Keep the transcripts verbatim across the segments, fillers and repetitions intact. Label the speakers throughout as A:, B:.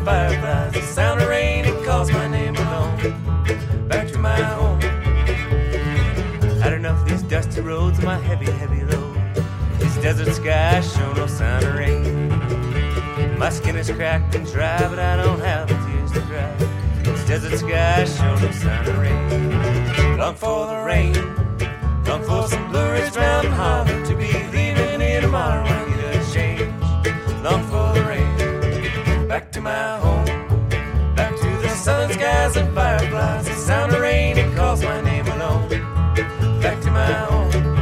A: fireflies, the sound of rain, it calls my name alone. Back to my home. Had enough of these dusty roads, my heavy, heavy load. These desert skies show no sign of rain. My skin is cracked and dry, but I don't have the tears to cry. These desert skies show no sign of rain. Long for the rain, long for some Blue Ridge Mountain holler to be leaving here tomorrow. I need a change. Long for the rain, back to my home, back to the southern skies and fireflies. The sound of rain, it calls my name alone. Back to my home.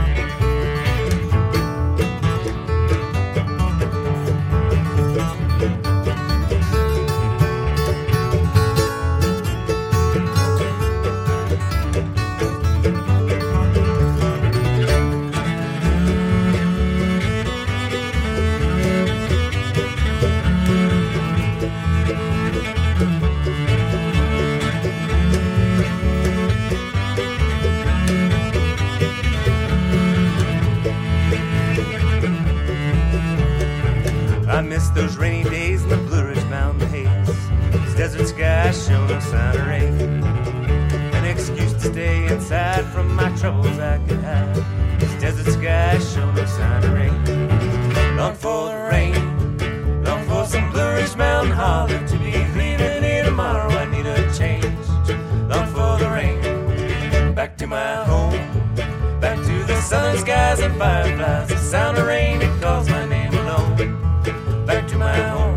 A: I miss those rainy days in the Blue Ridge Mountain haze. These desert skies show no sign of rain. An excuse to stay inside from my troubles I could hide. These desert skies show no sign of rain. Long for the rain, long for some Blue Ridge Mountain holler to be leaving here tomorrow. I need a change. Long for the rain, back to my home, back to the southern skies and fireflies. The sound of rain, it calls my name alone. Back to my home.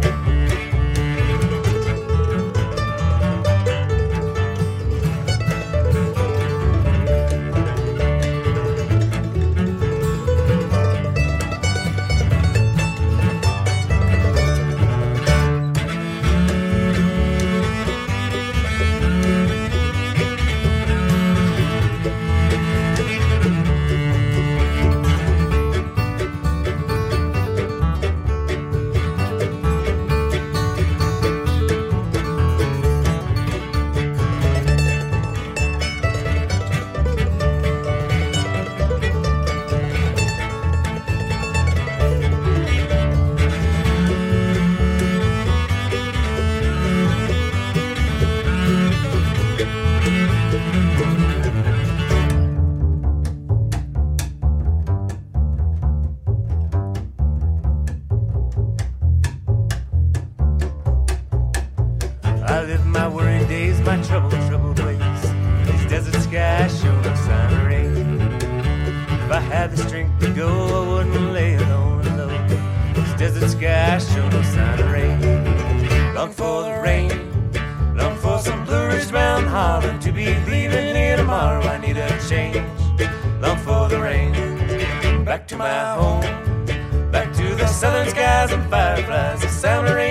A: I live my worried days, my troubled, troubled ways. These desert skies show no sign of rain. If I had the strength to go, I wouldn't lay alone and low. These desert skies show no sign of rain. Long for the rain, long for some Blue Ridge Mountain holler to be leaving here tomorrow. I need a change. Long for the rain, back to my home, back to the southern skies and fireflies. The sound of rain,